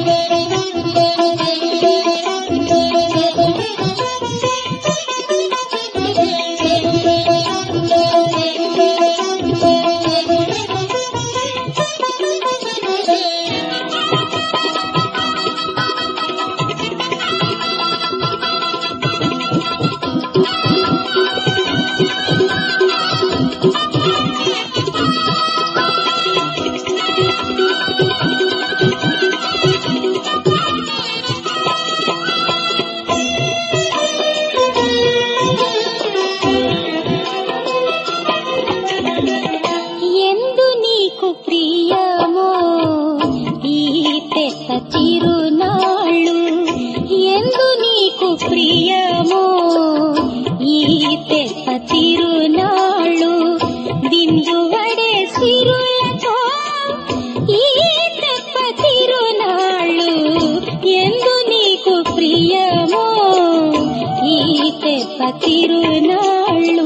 తిరునాళ్ళు ఎందు నీకు ప్రియమో ఈ తెప్ప తిరునాళ్ళు దిందువడే సిరులతో ఈ తెప్ప తిరునాళ్ళు ఎందు నీకు ప్రియమో ఈ తెప్ప తిరునాళ్ళు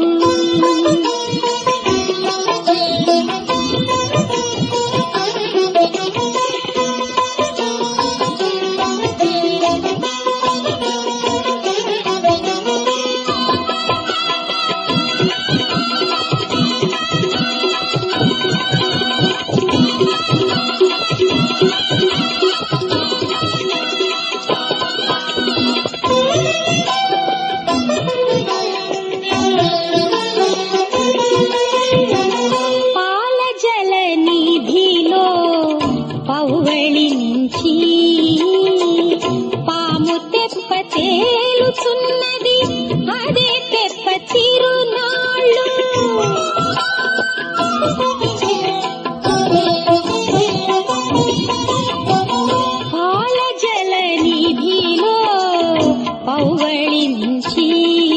పౌవళించి పాము తెప్ప తేలుచున్నది అదే తెప్ప తిరునాళ్ళు పాల జల నిధిలో పౌవళించి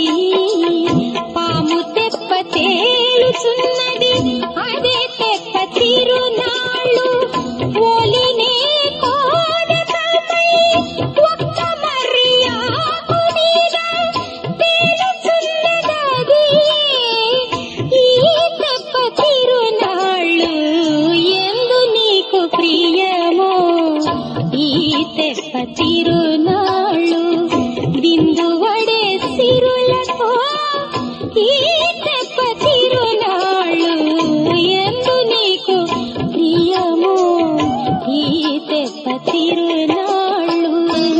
పాము తెప్ప తేలుచున్నది అదే తెప్ప తిరునాళ్ళు ఓలినే కోదకమై ఒక్క మర్యాకు మీద తేలుచున్నదది ఈ తెప్ప తిరునాళ్ళు ఎందు నీకు ప్రియమో ఈ తెప్ప తిరునాళ్ళు బిందువడే సిరులతో ఈ తెప్ప తిరునాళ్ళు ఎందు నీకు ప్రియమో ఈ తెప్ప తిరునాళ్ళు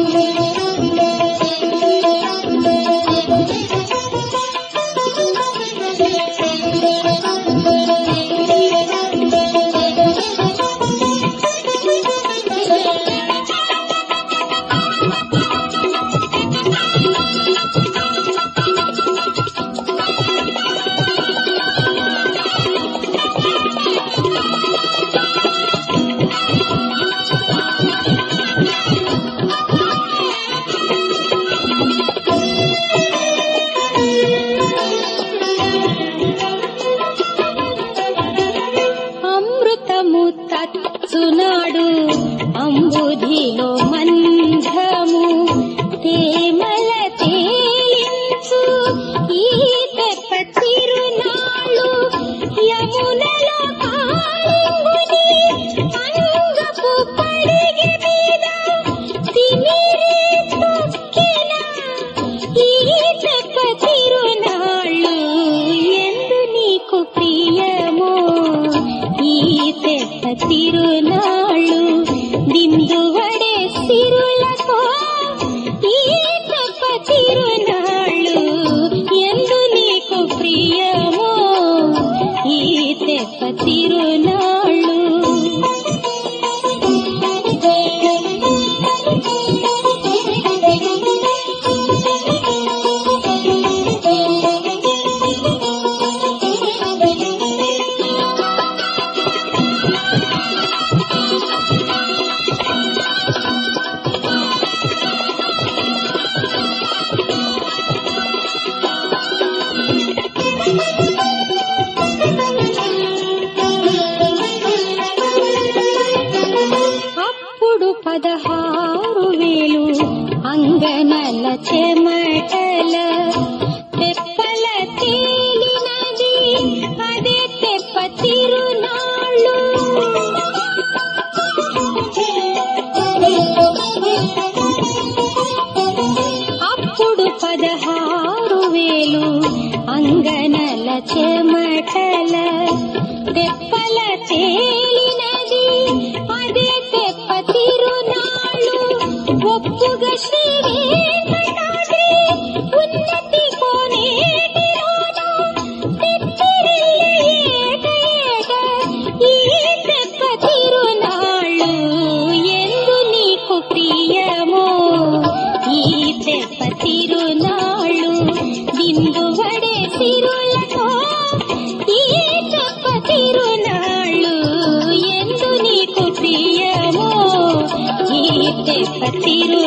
అమృతము తచ్చునాడు అంబుధిలో మంధము తేమల తేలించు ఈ తెప్ప తిరునాళ్ళు యమునలో కాళింగుని అంగపు పడిగి మీద తిమిరి తొక్కిన ఈ తెప్ప తిరునాళ్ళు ఎందు నీకు ప్రియమో ఈ తెప్ప తిరునాళ్ళు బిందువడే సిరులతో ఈ తెప్ప తిరునాళ్ళు ఎందు నీకు ప్రియమో ఈ తెప్ప తిరునాళ్ళు అప్పుడు 16,000 అంగనల చెమటల తెప్పల తేలినది అదే తెప్ప తిరునాళ్ళు చెమటల తెప్పల తేలినది అదే తెప్ప తిరునాళ్ళు ఒప్పుగా శ్రీ వెంకటాద్రి ఉన్నతి కోనేటిలోన తెప్పిరిల్లి ఏటేట ఈ తెప్ప తిరునాళ్ళు ఎందు నీకు ప్రియమో ఈ తెప్ప తిరునాళ్ళు బిందువడే తిరులతో ఈ తెప్ప తిరునాళ్ళు ఎందు నీకు ప్రియమో ఈ తెప్ప తిరు